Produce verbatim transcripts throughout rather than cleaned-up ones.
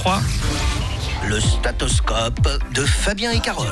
trois. Le statoscope de Fabien et Carole.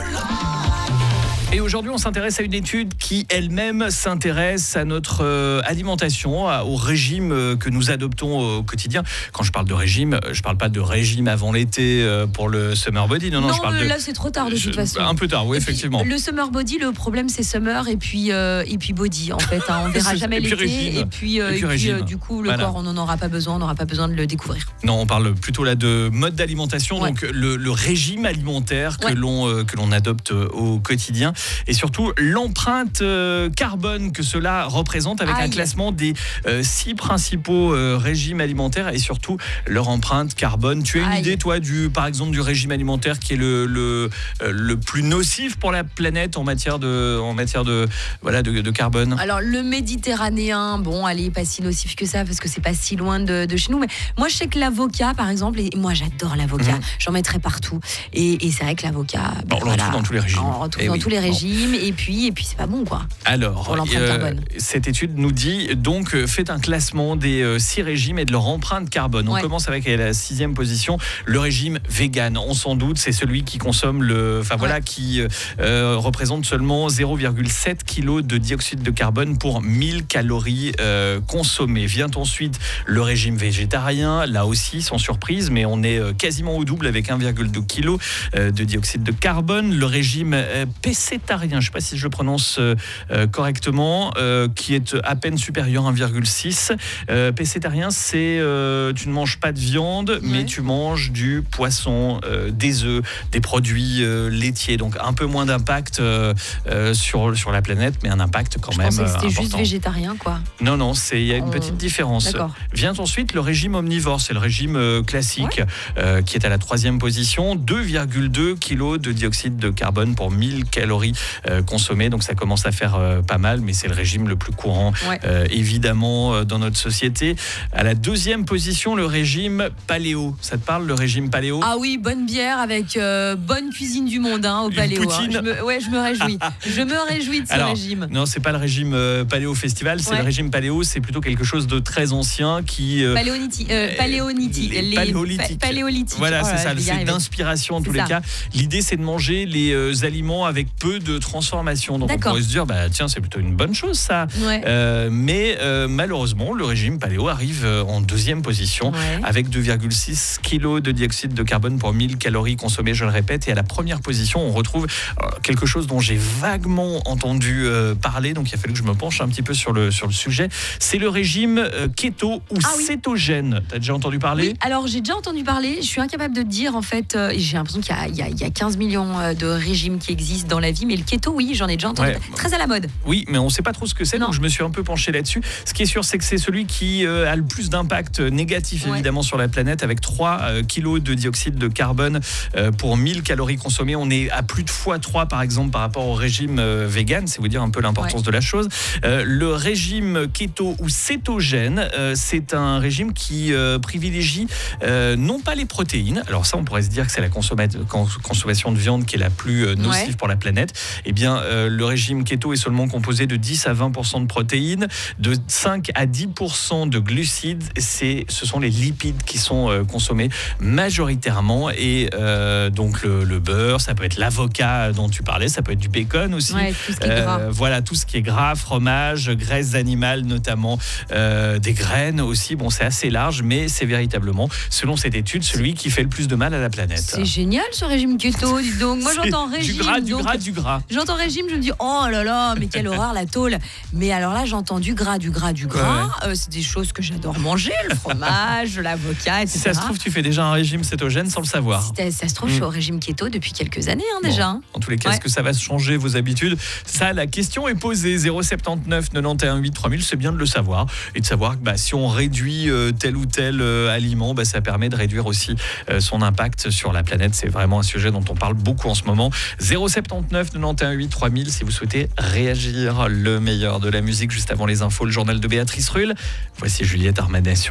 Et aujourd'hui, on s'intéresse à une étude qui elle-même s'intéresse à notre euh, alimentation, à, au régime euh, que nous adoptons au quotidien. Quand je parle de régime, je ne parle pas de régime avant l'été euh, pour le summer body. Non, non, non je parle de... là c'est trop tard de je, toute façon. Un peu tard, oui, et effectivement. Puis, le summer body, le problème c'est summer et puis, euh, et puis body en fait. Hein. On verra jamais et puis l'été régime. et puis, euh, et puis, et puis euh, du coup le voilà. corps on n'en aura pas besoin, on n'aura pas besoin de le découvrir. Non, on parle plutôt là de mode d'alimentation, ouais. donc le, le régime alimentaire que, ouais. l'on, euh, que l'on adopte au quotidien et surtout l'empreinte euh, carbone que cela représente avec Aïe. un classement des euh, six principaux euh, régimes alimentaires et surtout leur empreinte carbone. Tu as une Aïe. idée, toi, du, par exemple, du régime alimentaire qui est le, le, euh, le plus nocif pour la planète en matière de, en matière de, voilà, de, de carbone? Alors, le méditerranéen, bon, allez, pas si nocif que ça parce que c'est pas si loin de, de chez nous. Mais moi, je sais que l'avocat, par exemple, et moi, j'adore l'avocat. Mmh. J'en mettrais partout. Et, et c'est vrai que l'avocat, ben, on le voilà, retrouve dans tous les régimes. On le retrouve et dans oui. tous les régimes. Bon. Et puis, et puis, c'est pas bon, quoi. Alors, euh, cette étude nous dit donc faites un classement des euh, six régimes et de leur empreinte carbone. On ouais. commence avec la sixième position, le régime vegan. On s'en doute, c'est celui qui consomme le, enfin ouais. voilà, qui euh, représente seulement zéro virgule sept kilos de dioxyde de carbone pour mille calories euh, consommées. Vient ensuite le régime végétarien, là aussi sans surprise, mais on est quasiment au double avec un virgule deux kilos euh, de dioxyde de carbone. Le régime euh, pescétarien, je ne sais pas si je le prononce euh, correctement, euh, qui est à peine supérieur à un virgule six. Euh, pescétarien, c'est euh, tu ne manges pas de viande, ouais. mais tu manges du poisson, euh, des œufs, des produits euh, laitiers. Donc un peu moins d'impact euh, euh, sur, sur la planète, mais un impact quand je même pensais que c'était important. juste végétarien, quoi. Non, non, il y a une On... petite différence. D'accord. Vient ensuite le régime omnivore, c'est le régime euh, classique, ouais. euh, qui est à la troisième position, deux virgule deux kilos de dioxyde de carbone pour mille calories euh, consommées. Donc ça commence à faire euh, pas mal, mais c'est le régime le plus courant, ouais. euh, évidemment, euh, dans notre société. À la deuxième position, le régime paléo. Ça te parle, le régime paléo? Ah oui, bonne bière avec euh, bonne cuisine du monde hein, au Une paléo. poutine. Hein. Je me, ouais, je me réjouis. je me réjouis de ce Alors, régime. Non, c'est pas le régime euh, paléo festival, c'est ouais. le régime paléo, c'est plutôt quelque chose de très ancien qui... Euh, Paléolithique. Euh, paléolithique. Les les paléolithiques. Pa- paléolithique. Voilà, oh c'est ça, c'est d'inspiration en tous les cas. L'idée, c'est de manger les euh, aliments avec peu de transformation. Donc D'accord. on pourrait se dire, bah, tiens, c'est plutôt une bonne chose ça. Ouais. Euh, mais euh, malheureusement, le régime paléo arrive euh, en deuxième position ouais. avec deux virgule six kilos de dioxyde de carbone pour mille calories consommées, je le répète. Et à la première position, on retrouve euh, quelque chose dont j'ai vaguement entendu euh, parler. Donc il a fallu que je me penche un petit peu sur le, sur le sujet. C'est le régime euh, keto ou ah, oui. cétogène. T'as déjà entendu parler? Oui, alors j'ai déjà entendu parler. Je suis incapable de te dire en fait. Euh, j'ai l'impression qu'il y a, il y, a, il y a quinze millions de régimes qui existent dans la vie, mais le keto, oui, j'en ai déjà entendu. Ouais. Très à la mode. Oui, mais on ne sait pas trop ce que c'est, non. donc je me suis un peu penché là-dessus. Ce qui est sûr, c'est que c'est celui qui euh, a le plus d'impact négatif, ouais. évidemment, sur la planète, avec trois euh, kilos de dioxyde de carbone euh, pour mille calories consommées. On est à plus de fois trois, par exemple, par rapport au régime euh, vegan, c'est vous dire un peu l'importance ouais. de la chose. Euh, le régime keto ou cétogène, euh, c'est un régime qui euh, privilégie euh, non pas les protéines. Alors ça, on pourrait se dire que c'est la consommation de viande qui est la plus euh, nocive ouais. pour la planète. Eh bien, euh, le régime keto est seulement composé de dix à vingt pour cent de protéines, de cinq à dix pour cent de glucides. C'est, ce sont les lipides qui sont euh, consommés majoritairement. Et euh, donc, le, le beurre, ça peut être l'avocat dont tu parlais, ça peut être du bacon aussi. Ouais, tout ce qui est gras. Euh, voilà, tout ce qui est gras, fromage, graisses animales notamment, euh, des graines aussi. Bon, c'est assez large, mais c'est véritablement, selon cette étude, celui qui fait le plus de mal à la planète. C'est génial ce régime keto, dis donc. Moi, j'entends régime. Du gras, du donc, gras, du gras. J'entends régime, je me dis, oh là là, mais quelle horreur la tôle. Mais alors là, j'entends du gras, du gras, du gras. Ouais. Euh, c'est des choses que j'adore manger, le fromage, l'avocat, et cetera. Si ça se trouve, tu fais déjà un régime cétogène sans le savoir. Si ça se trouve, mmh. je suis au régime keto depuis quelques années hein, déjà. Bon, en tous les cas, ouais. est-ce que ça va changer vos habitudes? Ça, la question est posée. zéro sept neuf quatre-vingt-onze huit trois mille, c'est bien de le savoir. Et de savoir que bah, si on réduit euh, tel ou tel euh, aliment, bah, ça permet de réduire aussi euh, son impact sur la planète. C'est vraiment un sujet dont on parle beaucoup en ce moment. zéro sept neuf quatre-vingt-onze huit trois mille si vous souhaitez réagir. Le meilleur de la musique juste avant les infos, le journal de Béatrice Rulle. Voici Juliette Armanet sur